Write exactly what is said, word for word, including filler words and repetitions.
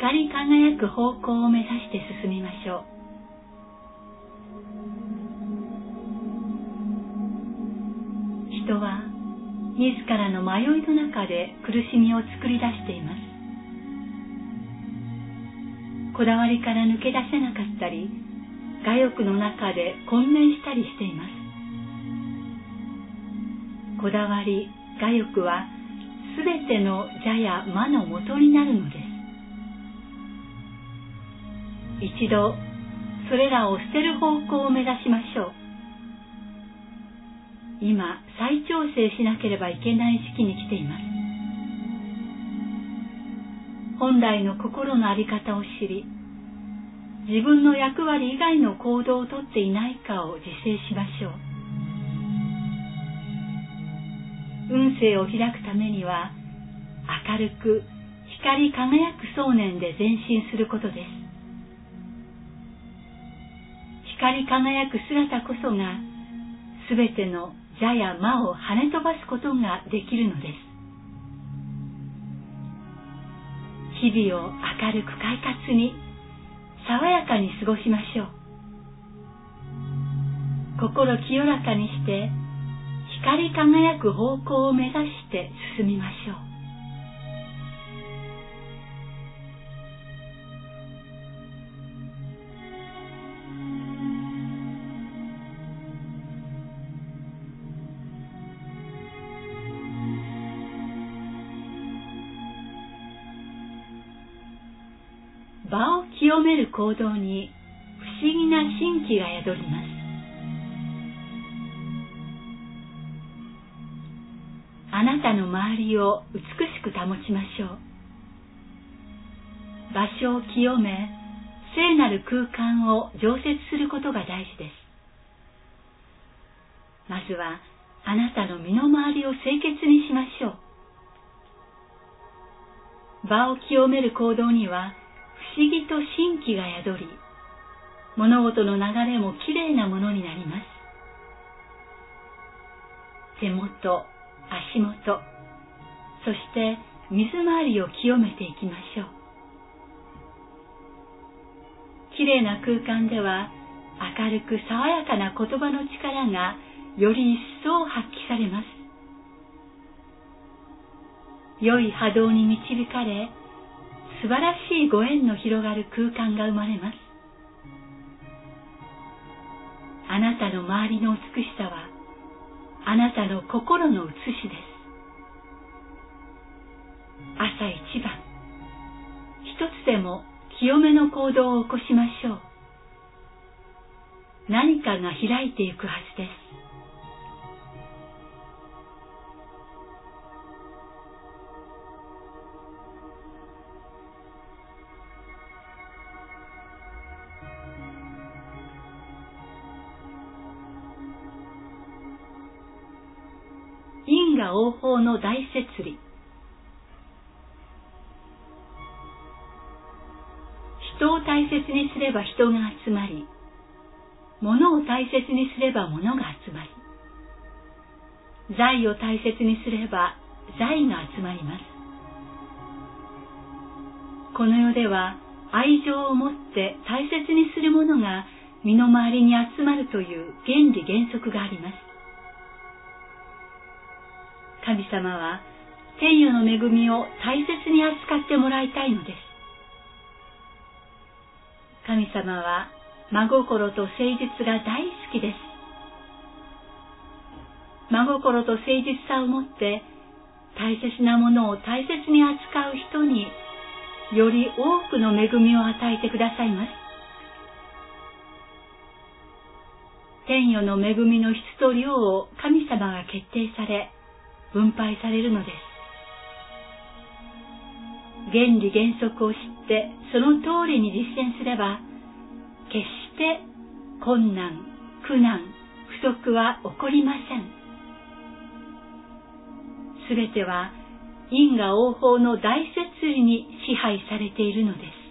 光り輝く方向を目指して進みましょう。人は自らの迷いの中で苦しみを作り出しています。こだわりから抜け出せなかったり、我欲の中で混迷したりしています。こだわり、我欲はすべての邪や魔の元になるのです。一度それらを捨てる方向を目指しましょう。今再調整しなければいけない時期に来ています。本来の心の在り方を知り、自分の役割以外の行動をとっていないかを自省しましょう。運勢を開くためには、明るく光り輝く想念で前進することです。光り輝く姿こそが、すべての邪や魔を跳ね飛ばすことができるのです。日々を明るく快活に、爽やかに過ごしましょう。心清らかにして、光り輝く方向を目指して進みましょう。場を清める行動に不思議な神気が宿ります。あなたの周りを美しく保ちましょう。場所を清め、聖なる空間を常設することが大事です。まずはあなたの身の回りを清潔にしましょう。場を清める行動には不思議と神気が宿り、物事の流れもきれいなものになります。手元、足元、そして水回りを清めていきましょう。きれいな空間では明るく爽やかな言葉の力がより一層発揮されます。良い波動に導かれ、素晴らしいご縁の広がる空間が生まれます。あなたの周りの美しさは、あなたの心の写しです。朝一番、一つでも清めの行動を起こしましょう。何かが開いていくはずです。因果応報の大摂理。人を大切にすれば人が集まり、物を大切にすれば物が集まり、財を大切にすれば財が集まります。この世では愛情を持って大切にするものが身の回りに集まるという原理原則があります。神様は天与の恵みを大切に扱ってもらいたいのです。神様は真心と誠実が大好きです。真心と誠実さをもって大切なものを大切に扱う人により多くの恵みを与えてくださいます。天与の恵みの質と量を神様が決定され、分配されるのです。原理原則を知ってその通りに実践すれば、決して困難、苦難、不足は起こりません。すべては因果応報の大摂理に支配されているのです。